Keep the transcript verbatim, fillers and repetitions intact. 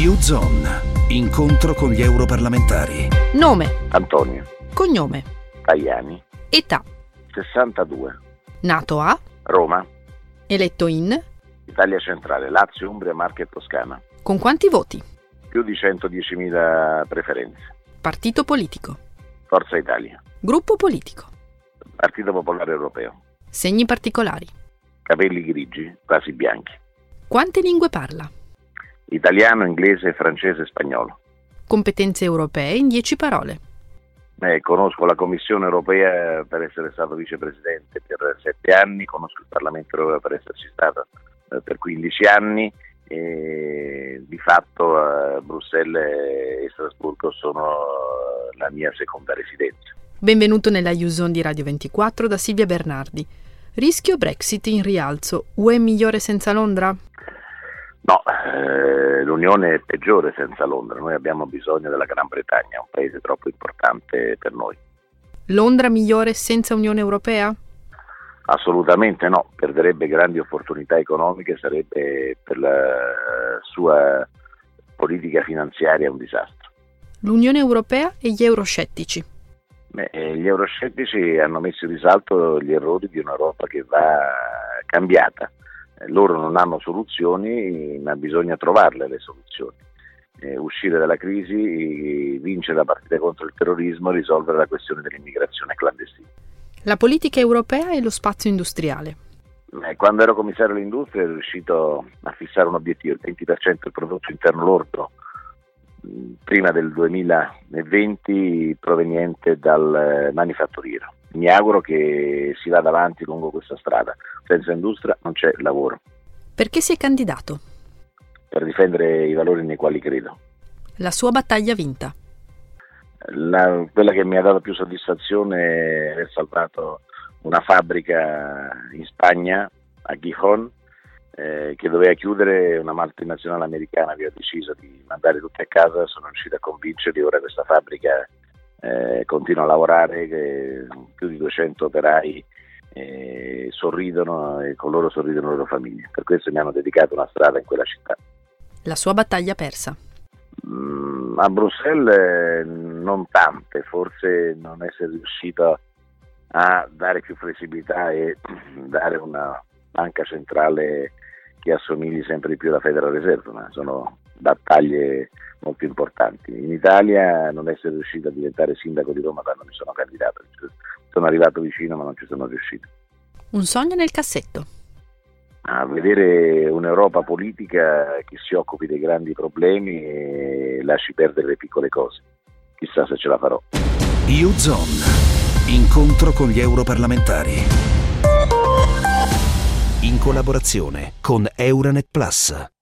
U-Zone. Incontro con gli europarlamentari. Nome. Antonio. Cognome. Tajani. Età. sessantadue. Nato a. Roma. Eletto in. Italia centrale, Lazio, Umbria, Marche e Toscana. Con quanti voti? Più di centodiecimila preferenze. Partito politico. Forza Italia. Gruppo politico. Partito Popolare Europeo. Segni particolari. Capelli grigi, quasi bianchi. Quante lingue parla? Italiano, inglese, francese e spagnolo. Competenze europee in dieci parole. Eh, conosco la Commissione Europea per essere stato vicepresidente per sette anni, conosco il Parlamento Europeo per esserci stato eh, per quindici anni e di fatto eh, Bruxelles e Strasburgo sono la mia seconda residenza. Benvenuto nella U-Zone di Radio ventiquattro da Silvia Bernardi. Rischio Brexit in rialzo. U E migliore senza Londra? No, eh, l'Unione è peggiore senza Londra. Noi abbiamo bisogno della Gran Bretagna, un paese troppo importante per noi. Londra migliore senza Unione Europea? Assolutamente no, perderebbe grandi opportunità economiche, sarebbe per la sua politica finanziaria un disastro. L'Unione Europea e gli euroscettici? Beh, gli euroscettici hanno messo in risalto gli errori di un'Europa che va cambiata. Loro non hanno soluzioni, ma bisogna trovarle le soluzioni. Eh, uscire dalla crisi, vincere la partita contro il terrorismo e risolvere la questione dell'immigrazione clandestina. La politica europea e lo spazio industriale. Eh, quando ero commissario all'industria ero riuscito a fissare un obiettivo, il venti per cento del prodotto interno lordo prima del duemilaventi proveniente dal manifatturiero. Mi auguro che si vada avanti lungo questa strada. Senza industria non c'è lavoro. Perché si è candidato? Per difendere i valori nei quali credo. La sua battaglia vinta? La, quella che mi ha dato più soddisfazione è aver salvato una fabbrica in Spagna, a Gijón, eh, che doveva chiudere. Una multinazionale americana aveva deciso di mandare tutti a casa. Sono riuscito a convincerli. Ora questa fabbrica eh, continua a lavorare, che più di duecento operai eh, sorridono e con loro sorridono le loro famiglie. Per questo mi hanno dedicato una strada in quella città. La sua battaglia persa? Mm, a Bruxelles non tante, forse non essere riuscito a dare più flessibilità e dare una banca centrale che assomigli sempre di più alla Federal Reserve, ma sono battaglie molto importanti. In Italia non essere riuscito a diventare sindaco di Roma quando mi sono candidato, sono arrivato vicino ma non ci sono riuscito. Un sogno nel cassetto? A vedere un'Europa politica che si occupi dei grandi problemi e lasci perdere le piccole cose. Chissà se ce la farò. U-Zone. Incontro con gli europarlamentari. In collaborazione con Euranet Plus.